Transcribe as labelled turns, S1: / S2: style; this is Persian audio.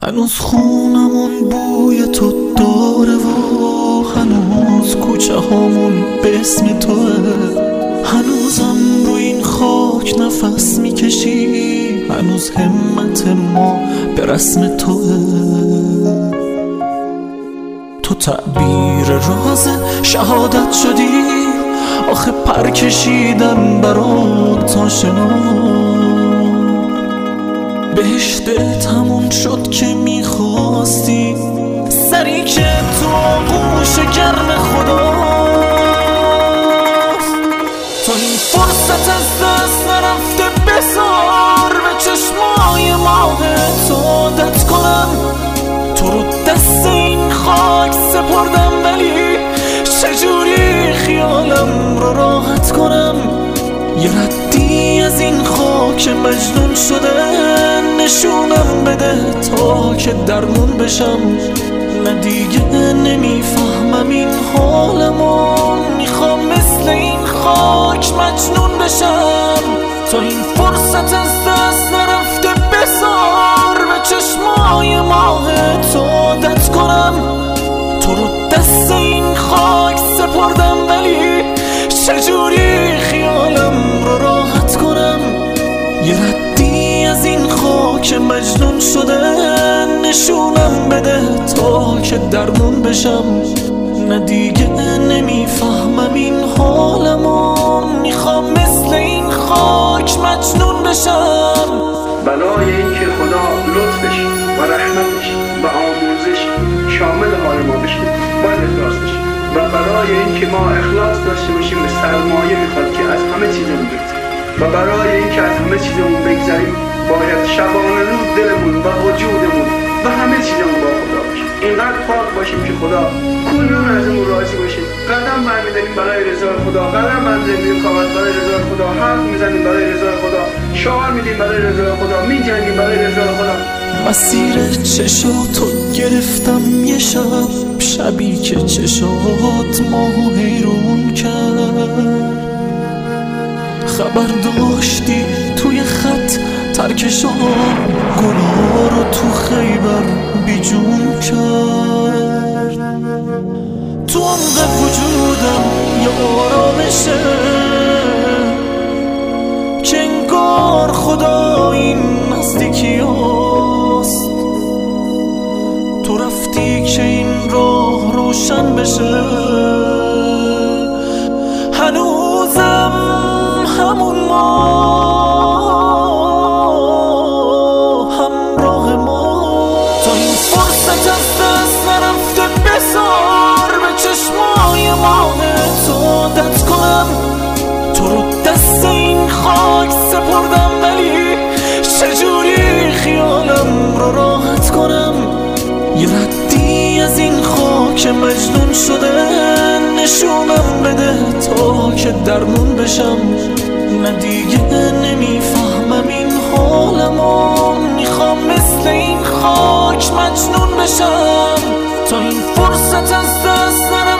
S1: هنوز خونمون بوی تو داره و هنوز کوچه هامون به اسم توه، هنوزم رو این خاک نفس میکشی، هنوز همت ما به رسم توه. تو تعبیر راز شهادت شدی، آخه پر کشیدم برات آشنا. بهشت تموم شد که میخواستی، سری که تو آغوش گرم خداست. تا این فرصت از دست نرفته بذار به چشمای ماهت عادت کنم. تو رو دست این خاک سپردم، ولی چجوری خیالم رو راحت کنم. یه ردی از این خاک مجنون شده، نشونم بده تا که درمون بشم. نه دیگه نمیفهمم این حالمو، میخوام مثل این خاک مجنون بشم. تا این فرصت از دست نرفته بذار به چشمای ماهت عادت کنم. تو رو دست این خاک سپردم، ولی چجوری خیالم رو راحت کنم. یه ردی از این خاک مجنون شده، نشونم بده تا که درمون بشم. نه دیگه نمیفهمم این حالمو، میخوام مثل این خاک مجنون بشم.
S2: بلای این که خدا لطفش و رحمتش و آموزش شامل حال ما بشه باید اخلاص بشه، و برای این که ما اخلاص داشته باشیم به سرمایه میخواد که از همه چیزمون بگذاریم، و برای این که از همه چیزمون بگذاریم باید شبانه روز دلمون و وجودمون و همه چیزمون با خدا باشه. اینقدر پاک باشیم که خدا کلون ازمون راضی باشه. قدم برمی‌داریم برای رضای خدا، قدم برمی‌داریم کامل برای رضای خدا، حرف میزنیم برای رضای خدا، شعار میدیم برای رضای خدا، میجنگیم برای رضای خدا.
S1: مسیر چشاتو گرفتم یه شب، شبی که چشات ماهو حیرون کرد. خبر داشتی توی خط ترکشان گناه رو تو خیبر بیجون کرد. تو عمق وجودم یه آرامشه که انگار خدا این نزدیکی هست. تو رفتی که این راه روشن بشه، هنوزم همون ما همراه ما. تا این فرصت از دست نرفته بذار به چشمای ماهت عادت کنم. تو رو دست این خاک سپردم، ولی چجوری خیالم رو راحت کنم. یه ردی از این خاک مجنون شده، نشونم بده تا که درمون بشم. نه دیگه نمیفهمم این حالمو، میخوام مثل این خاک مجنون بشم. تا این فرصت از دست نرفته